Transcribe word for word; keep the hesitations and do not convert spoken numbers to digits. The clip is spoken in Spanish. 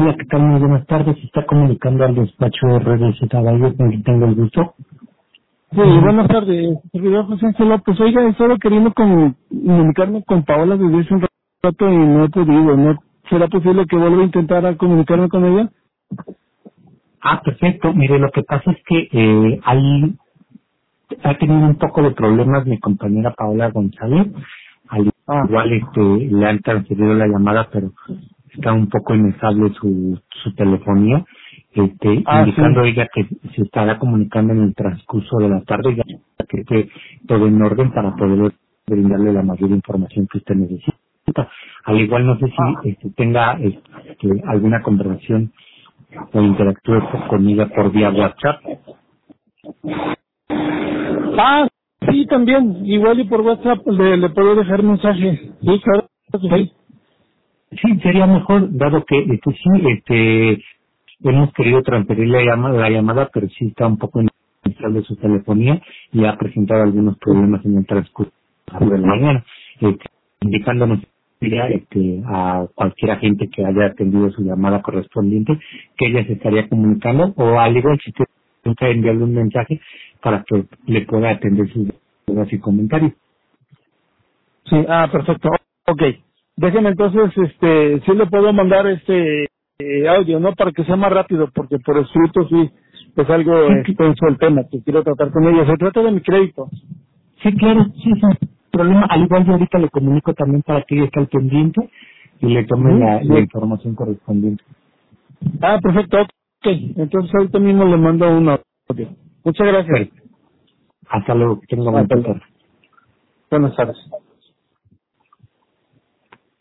Hola, ¿qué tal? Muy buenas tardes. Se está comunicando al despacho de redes de Caballo, con quien tengo el gusto. Sí, buenas tardes, servidor José Ángel López. Oiga, he estado queriendo com- comunicarme con Paola desde hace un rato y no he podido, ¿no? ¿Será posible que vuelva a intentar a comunicarme con ella? Ah, perfecto. Mire, lo que pasa es que eh, hay, ha tenido un poco de problemas mi compañera Paola González. Al Ah, igual este, le han transferido la llamada, pero está un poco inestable su, su telefonía, este, ah, sí. indicando ella que se estará comunicando en el transcurso de la tarde, ya que esté todo en orden para poder brindarle la mayor información que usted necesita. Al igual, no sé Ah, si este, tenga este, alguna conversación o interactúe con ella por vía WhatsApp. ah, sí, también. Igual y por WhatsApp le, le puedo dejar mensaje. Sí, claro que Sí, sí. sí, sería mejor, dado que este, sí, este, hemos querido transferir la llamada, la llamada, pero sí está un poco inestable su telefonía y ha presentado algunos problemas en el transcurso de la mañana, este, indicándonos ya, este, a cualquier agente que haya atendido su llamada correspondiente que ella se estaría comunicando, o al igual si usted nunca enviarle un mensaje para que le pueda atender sus dudas y comentarios. Sí, ah, perfecto. Ok. Déjeme entonces, este, sí le puedo mandar este eh, audio, ¿no? Para que sea más rápido, porque por escrito sí es algo Sí, que- extenso el tema que quiero tratar con ella. Se trata de mi crédito. sí, claro, sí, sin problema. Al igual yo ahorita le comunico también para que ella esté al pendiente y le tome Ujú. la, la Bien. información correspondiente. Ah, perfecto. Ok. Entonces ahorita mismo le mando uno. Ok. Muchas gracias. Pero hasta luego, que tenga buena Hasta luego. tarde. Buenas tardes.